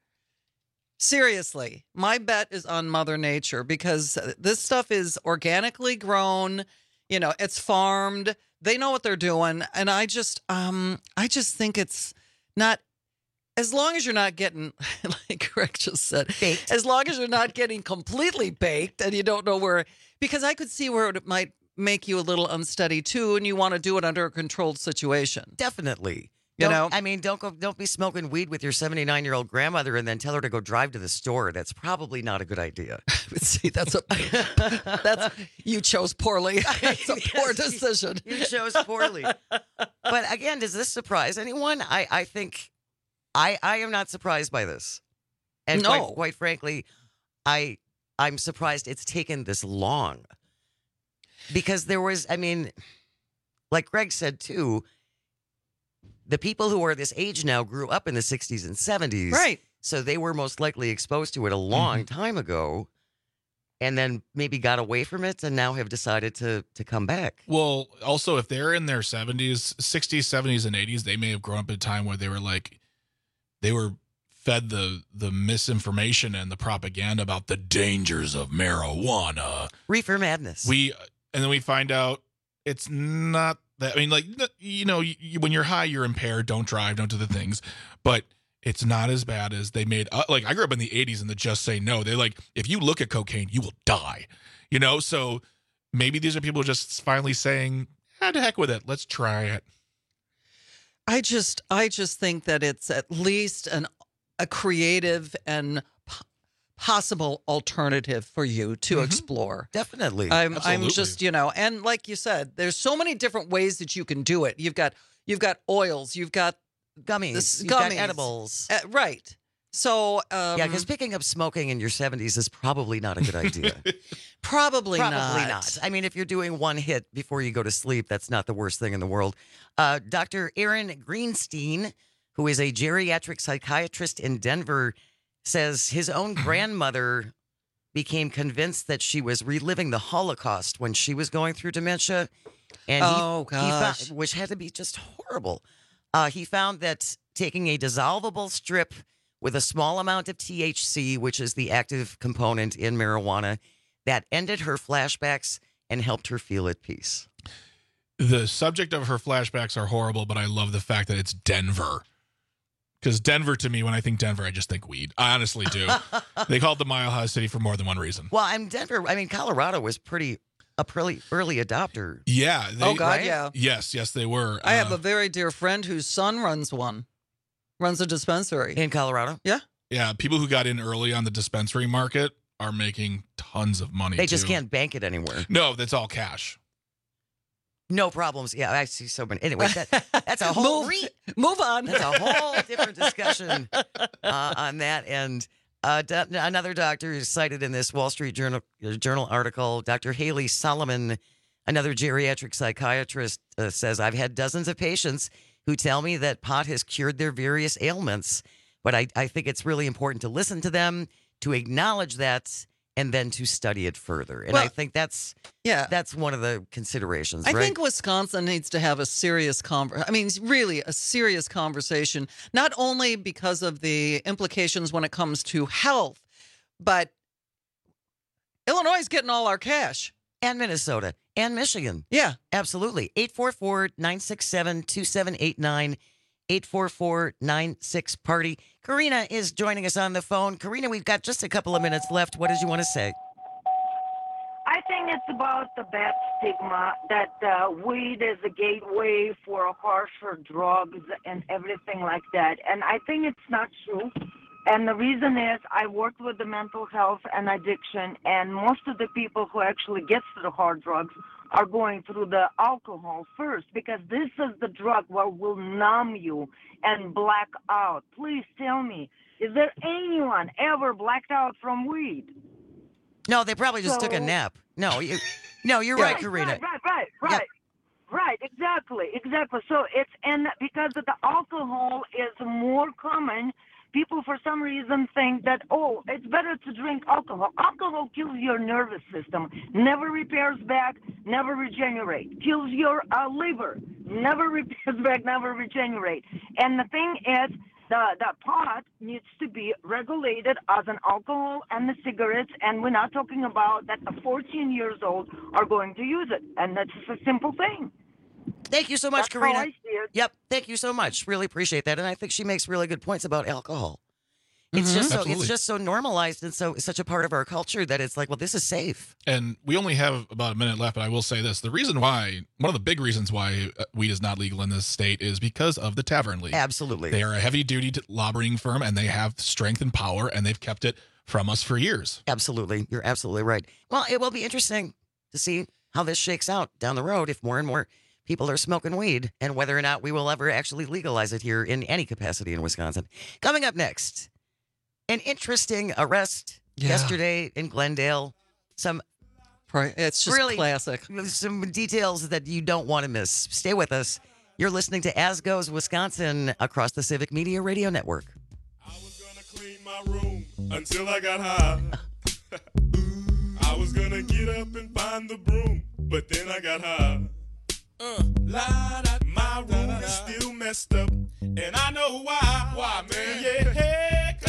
Seriously, my bet is on Mother Nature because this stuff is organically grown. You know, it's farmed. They know what they're doing, and I just, um, I just think it's not. As long as you're not getting, like Greg just said, baked. As long as you're not getting completely baked, and you don't know where, because I could see where it might make you a little unsteady too, and you want to do it under a controlled situation. Definitely. You Don't- know? I mean, don't go, don't be smoking weed with your seventy-nine-year-old grandmother and then tell her to go drive to the store. That's probably not a good idea. See, that's a that's you chose poorly. It's a poor decision. You chose poorly. But again, does this surprise anyone? I, I think I I am not surprised by this. And No. quite, quite frankly, I I'm surprised it's taken this long. Because there was, I mean, like Greg said too, the people who are this age now grew up in the sixties and seventies. Right. So they were most likely exposed to it a long time ago and then maybe got away from it and now have decided to to come back. Well, also, if they're in their seventies, sixties, seventies, and eighties, they may have grown up at a time where they were like, they were fed the the misinformation and the propaganda about the dangers of marijuana. Reefer madness. We and then we find out it's not that. I mean, like, you know, you, when you're high, you're impaired. Don't drive. Don't do the things. But it's not as bad as they made. Uh, like, I grew up in the eighties and the Just Say No. They're like, if you look at cocaine, you will die. You know, so maybe these are people just finally saying, ah, to heck with it. Let's try it. I just, I just think that it's at least an a creative and p- possible alternative for you to Mhm. explore. Definitely. I'm, I'm Absolutely. just, you know, and like you said, there's so many different ways that you can do it. You've got, you've got oils, you've got Gummies. this- You've got gummies. edibles. Uh, right. So, um, yeah, because picking up smoking in your seventies is probably not a good idea. probably, Probably not. not. I mean, if you're doing one hit before you go to sleep, that's not the worst thing in the world. Uh, Doctor Aaron Greenstein, who is a geriatric psychiatrist in Denver, says his own grandmother became convinced that she was reliving the Holocaust when she was going through dementia. And he, Oh, he found, gosh. which had to be just horrible. Uh, he found that taking a dissolvable strip with a small amount of T H C, which is the active component in marijuana, that ended her flashbacks and helped her feel at peace. The subject of her flashbacks are horrible, but I love the fact that it's Denver. Because Denver, to me, when I think Denver, I just think weed. I honestly do. They call it the Mile High City for more than one reason. Well, I'm Denver. I mean, Colorado was pretty a pretty early adopter. Yeah. They, Oh, God, yeah. Yes, yes, they were. I have Uh, a very dear friend whose son runs one, runs a dispensary in Colorado. Yeah. Yeah, people who got in early on the dispensary market are making tons of money. They just too. can't bank it anywhere. No, that's all cash. No problems. Yeah, I see so many. Anyway, that, that's a whole Move- re- move on. That's a whole different discussion uh, on that. And uh, do- another doctor is cited in this Wall Street Journal Journal article. Doctor Haley Solomon, another geriatric psychiatrist, uh, says, "I've had dozens of patients who tell me that pot has cured their various ailments, but I, I think it's really important to listen to them, to acknowledge that, and then to study it further." And Well, I think that's yeah, that's one of the considerations. I right? think Wisconsin needs to have a serious conver- I mean, really a serious conversation, not only because of the implications when it comes to health, but Illinois is getting all our cash. And Minnesota and Michigan. Yeah. Absolutely. eight four four, nine six seven, two seven eight nine. eight four four, nine six party. Karina is joining us on the phone. Karina, we've got just a couple of minutes left. What did you want to say? I think it's about the bad stigma that uh, weed is a gateway for harsher drugs and everything like that. And I think it's not true. And the reason is I worked with the mental health and addiction, and most of the people who actually gets to the hard drugs are going through the alcohol first, because this is the drug what will numb you and black out. Please tell me, is there anyone ever blacked out from weed? No, they probably just took a So- nap. No, you, no, you're right, Karina. Right, right, right, right. Right, exactly, exactly. So it's, and because the alcohol is more common, people for some reason think that, oh, it's better to drink alcohol. Alcohol kills your nervous system, never repairs back, never regenerate. Kills your uh, liver, never repairs back, never regenerate. And the thing is, the, the pot needs to be regulated as an alcohol and the cigarettes, and we're not talking about that the fourteen years old are going to use it. And that's a simple thing. Thank you so much, That's how Karina. I see it. Yep, thank you so much. Really appreciate that. And I think she makes really good points about alcohol. It's Mhm. just so Absolutely. it's just so normalized and so such a part of our culture that it's like, well, this is safe. And we only have about a minute left, but I will say this. The reason why, one of the big reasons why uh, weed is not legal in this state is because of the Tavern League. Absolutely. They are a heavy-duty t- lobbying firm, and they have strength and power, and they've kept it from us for years. Absolutely. You're absolutely right. Well, it will be interesting to see how this shakes out down the road if more and more people are smoking weed and whether or not we will ever actually legalize it here in any capacity in Wisconsin. Coming up next, an interesting arrest Yeah. yesterday in Glendale. Some It's just really classic. Some details that you don't want to miss. Stay with us. You're listening to As Goes Wisconsin across the Civic Media Radio Network. Until I got high. I was gonna get up and find the broom, but then I got high. Uh, la, da, my room is still messed up, and I know why. Why, man? Yeah,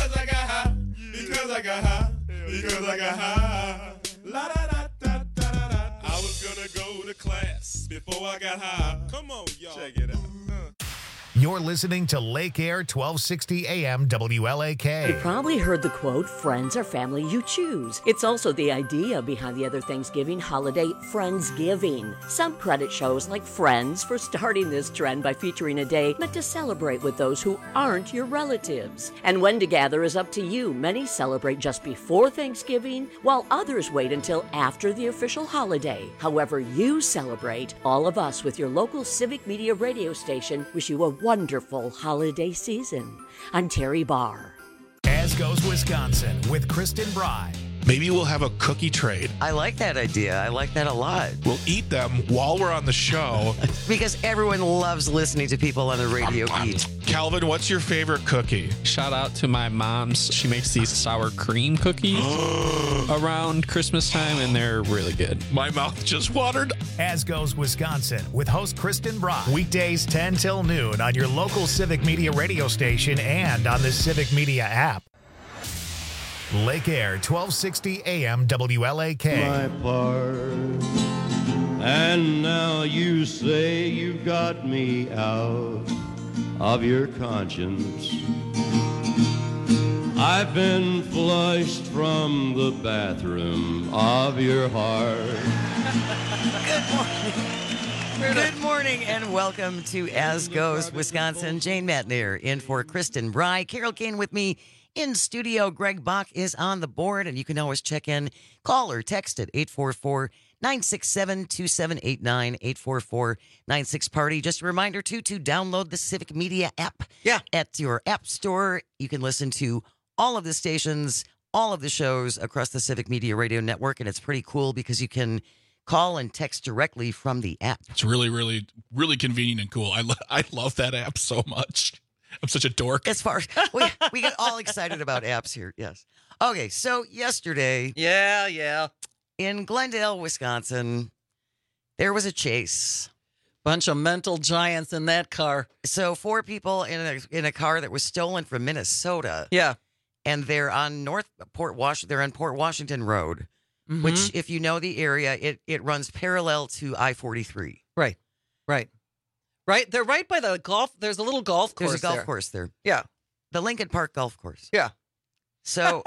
because I got high, because I got high. La da da da da da da. I was gonna go to class before I got high. Come on, y'all. Check it out. Uh. You're listening to Lake Air twelve sixty A M W L A K. You probably heard the quote, friends are family you choose. It's also the idea behind the other Thanksgiving holiday, Friendsgiving. Some credit shows like Friends for starting this trend by featuring a day meant to celebrate with those who aren't your relatives. And when to gather is up to you. Many celebrate just before Thanksgiving, while others wait until after the official holiday. However you celebrate, all of us with your local Civic Media radio station wish you a wonderful holiday season. I'm Terry Barr. As Goes Wisconsin with Kristen Bry. Maybe we'll have a cookie trade. I like that idea. I like that a lot. We'll eat them while we're on the show. Because everyone loves listening to people on the radio eat. Calvin, what's your favorite cookie? Shout out to my mom's. She makes these sour cream cookies around Christmas time, and they're really good. My mouth just watered. As Goes Wisconsin with host Kristen Bry. Weekdays ten till noon on your local Civic Media radio station and on the Civic Media app. Lake Air twelve sixty A M W L A K. My part, and now you say you got me out of your conscience. I've been flushed from the bathroom of your heart. Good morning. Good morning and welcome to As Goes Wisconsin. Jane Matnier in for Kristen Bry. Carol Kane with me in studio. Greg Bach is on the board, and you can always check in. Call or text at eight four four, nine six seven, two seven eight nine, eight four four, nine six party. Just a reminder, too, to download the Civic Media app yeah. at your app store. You can listen to all of the stations, all of the shows across the Civic Media Radio Network, and it's pretty cool because you can call and text directly from the app. It's really, really, really convenient and cool. I, lo- I love that app so much. I'm such a dork. As far as we, we get all excited about apps here. Yes. Okay. So yesterday. Yeah. Yeah. In Glendale, Wisconsin, there was a chase. Bunch of mental giants in that car. So four people in a, in a car that was stolen from Minnesota. Yeah. And they're on North Port Wash. They're on Port Washington Road, mm-hmm. which if you know the area, it, it runs parallel to I forty-three. Right. Right. Right, they're right by the golf. There's a little golf course. There's a golf there. course there. Yeah, the Lincoln Park Golf Course. Yeah. So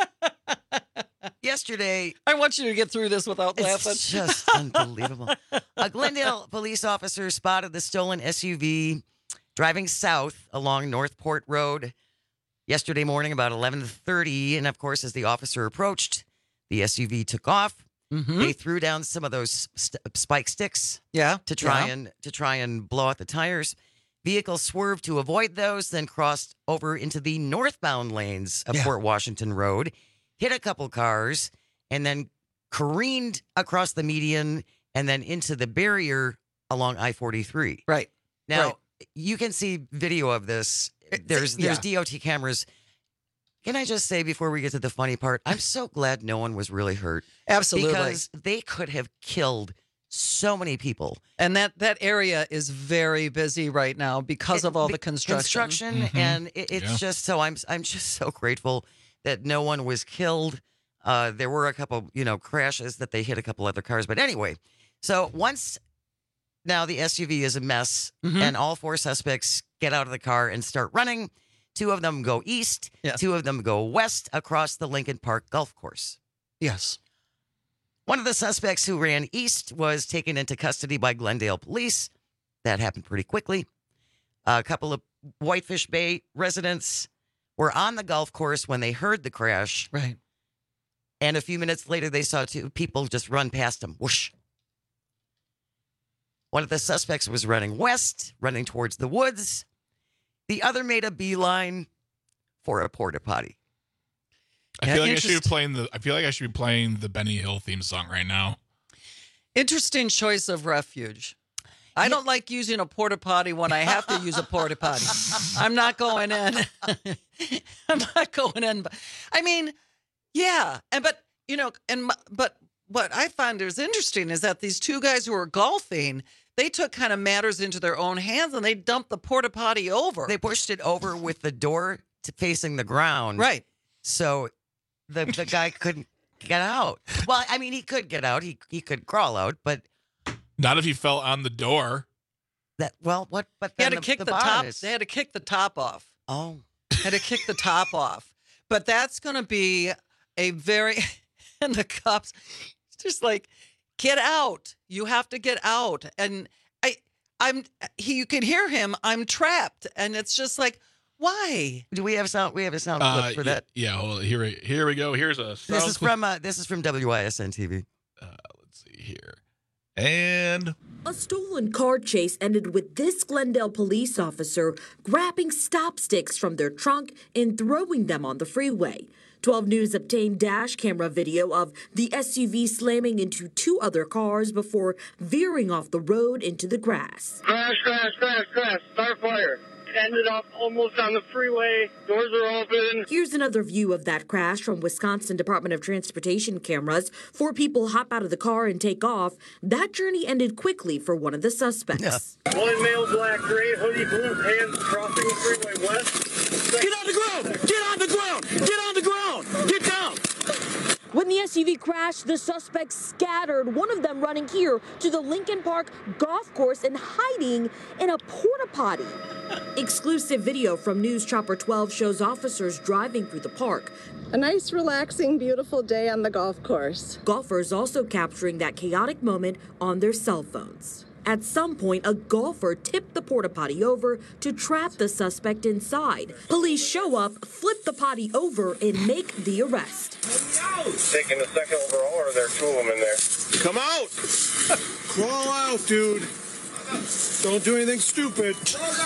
yesterday, I want you to get through this without laughing. It's just unbelievable. A Glendale police officer spotted the stolen S U V driving south along Northport Road yesterday morning about eleven thirty, and of course, as the officer approached, the S U V took off. Mm-hmm. They threw down some of those st- spike sticks, yeah, to try yeah. and to try and blow out the tires. Vehicle swerved to avoid those, then crossed over into the northbound lanes of yeah. Port Washington Road, hit a couple cars, and then careened across the median and then into the barrier along I forty-three. Right. Now right. you can see video of this. There's yeah. there's D O T cameras. Can I just say before we get to the funny part, I'm so glad no one was really hurt. Absolutely. Because they could have killed so many people. And that, that area is very busy right now because it, of all the construction. Construction, mm-hmm. and it, it's yeah. just so, I'm I'm just so grateful that no one was killed. Uh, there were a couple, you know, crashes that they hit a couple other cars. But anyway, so once now the S U V is a mess mm-hmm. and all four suspects get out of the car and start running. Two of them go east. Yes. Two of them go west across the Lincoln Park Golf Course. Yes. One of the suspects who ran east was taken into custody by Glendale police. That happened pretty quickly. A couple of Whitefish Bay residents were on the golf course when they heard the crash. Right. And a few minutes later, they saw two people just run past them. Whoosh. One of the suspects was running west, running towards the woods. The other made a beeline for a porta potty. I Yeah, feel like I should be interest- playing the. I feel like I should be playing the Benny Hill theme song right now. Interesting choice of refuge. I don't like using a porta potty when I have to use a porta potty. I'm not going in. I'm not going in. I mean, yeah, and but you know, and but what I find is interesting is that these two guys who were golfing, they took kind of matters into their own hands and they dumped the porta potty over. They pushed it over with the door to facing the ground. Right. So the the guy couldn't get out. Well, I mean, he could get out. He he could crawl out, but Not if he fell on the door. that well, what? But They had then to kick the, the, the top. bodice- They had to kick the top off. Oh, had to kick the top off. But that's going to be a very, and the cops just like, get out. You have to get out. And I, I'm, he, you can hear him. I'm trapped. And it's just like, why? Do we have sound? We have a sound clip Uh, for yeah, that. yeah. Hold on. Here, we- here we go. Here's a. This sound is clip. from uh, this is from W I S N T V. Uh, let's see here, and A stolen car chase ended with this Glendale police officer grabbing stop sticks from their trunk and throwing them on the freeway. twelve News obtained dash camera video of the S U V slamming into two other cars before veering off the road into the grass. Crash, crash, crash, crash. Start fire. Ended up almost on the freeway. Doors are open. Here's another view of that crash from Wisconsin Department of Transportation cameras. Four people hop out of the car and take off. That journey ended quickly for one of the suspects. One male, black, gray, hoodie, blue pants, crossing the freeway west. Get on the ground! Get on the ground! Get on the ground! Get down! When the S U V crashed, the suspects scattered, one of them running here to the Lincoln Park golf course and hiding in a porta potty. Exclusive video from News Chopper twelve shows officers driving through the park. A nice, relaxing, beautiful day on the golf course. Golfers also capturing that chaotic moment on their cell phones. At some point, a golfer tipped the porta potty over to trap the suspect inside. Police show up, flip the potty over, and make the arrest. Taking the second overall, or are there two of them in there? Come out! Crawl out, dude. Don't do anything stupid.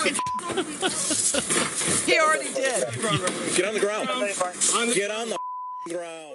He already did. Get on the ground. Get on the ground.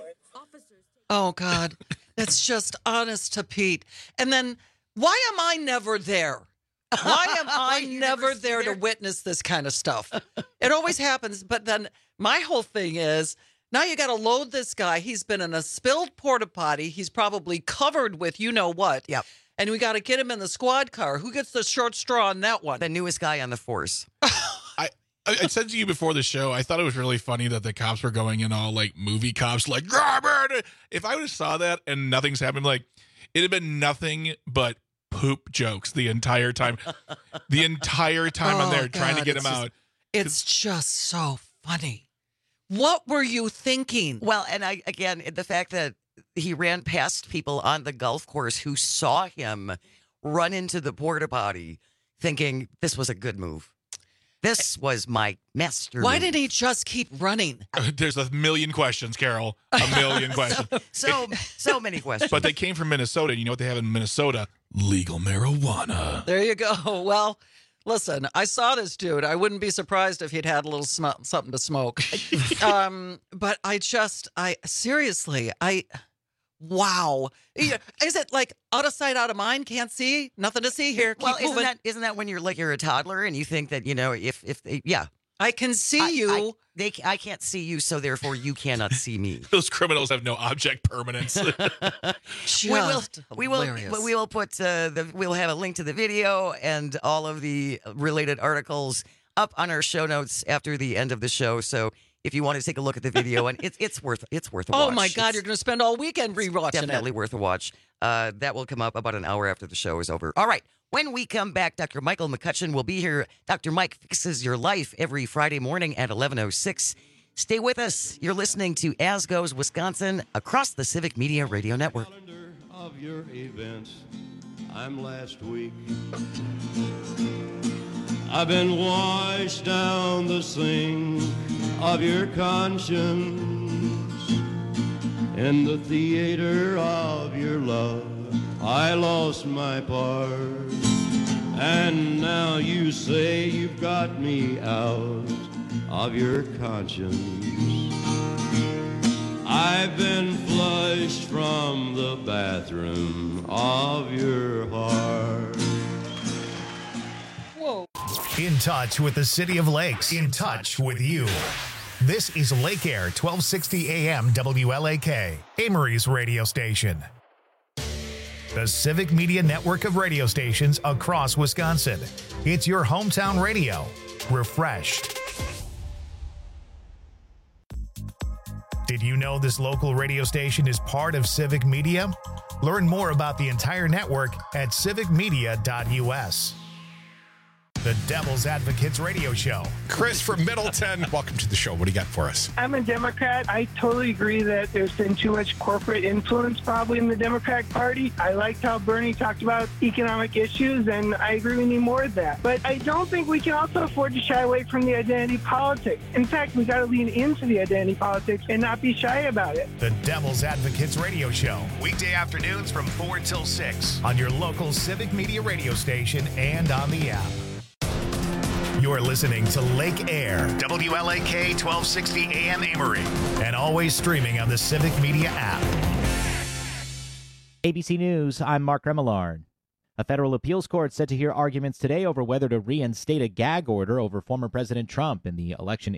Oh, God. That's just honest to Pete. And then, why am I never there? Why am I never there to witness this kind of stuff? It always happens. But then my whole thing is, now you got to load this guy. He's been in a spilled porta potty. He's probably covered with you know what. Yep. And we got to get him in the squad car. Who gets the short straw on that one? The newest guy on the force. I, I said to you before the show, I thought it was really funny that the cops were going in all like movie cops, like, grab it. If I would have saw that and nothing's happened, like, it'd have been nothing but poop jokes the entire time. The entire time Oh, I'm there trying to God, get it's him just- out. It's just so funny. What were you thinking? Well, and I again, the fact that he ran past people on the golf course who saw him run into the porta potty thinking this was a good move. This was my master Why move. didn't he just keep running? There's a million questions, Carol. A million questions. So, so many questions. But they came from Minnesota. And you know what they have in Minnesota? Legal marijuana. There you go. Well, listen, I saw this dude. I wouldn't be surprised if he'd had a little sm- something to smoke. um, but I just, I seriously, I, wow. Is it like out of sight, out of mind? Can't see? Nothing to see here. Keep well, isn't moving. that isn't that when you're like you're a toddler and you think that you know if if they, yeah I can see I, you. I, they I can't see you, so therefore you cannot see me. Those criminals have no object permanence. we will Just we will hilarious. we will put uh, the we'll have a link to the video and all of the related articles up on our show notes after the end of the show. So if you want to take a look at the video, and it's it's worth it's worth a Oh watch. my God, It's you're going to spend all weekend rewatching definitely it. worth a watch. Uh, that will come up about an hour after the show is over. All right. When we come back, Doctor Michael McCutcheon will be here. Doctor Mike Fixes Your Life every Friday morning at eleven oh six. Stay with us. You're listening to As Goes Wisconsin across the Civic Media Radio Network. Of your events, I'm last week. I've been washed down the sink of your conscience in the theater of your love. I lost my part, and now you say you've got me out of your conscience. I've been flushed from the bathroom of your heart. Whoa. In touch with the City of Lakes. In touch with you. This is Lake Air, twelve sixty A M W L A K, Amory's radio station. The Civic Media network of radio stations across Wisconsin. It's your hometown radio. Refreshed. Did you know this local radio station is part of Civic Media? Learn more about the entire network at civic media dot u s. The Devil's Advocates Radio Show. Chris from Middleton, welcome to the show. What do you got for us? I'm a Democrat. I totally agree that there's been too much corporate influence probably in the Democratic Party. I liked how Bernie talked about economic issues, and I agree we need more of that. But I don't think we can also afford to shy away from the identity politics. In fact, we got to lean into the identity politics and not be shy about it. The Devil's Advocates Radio Show. Weekday afternoons from four till six on your local Civic Media radio station and on the app. You're listening to Lake Air, W L A K twelve sixty A M Amory, and always streaming on the Civic Media app. A B C News, I'm Mark Remillard. A federal appeals court set to hear arguments today over whether to reinstate a gag order over former President Trump in the election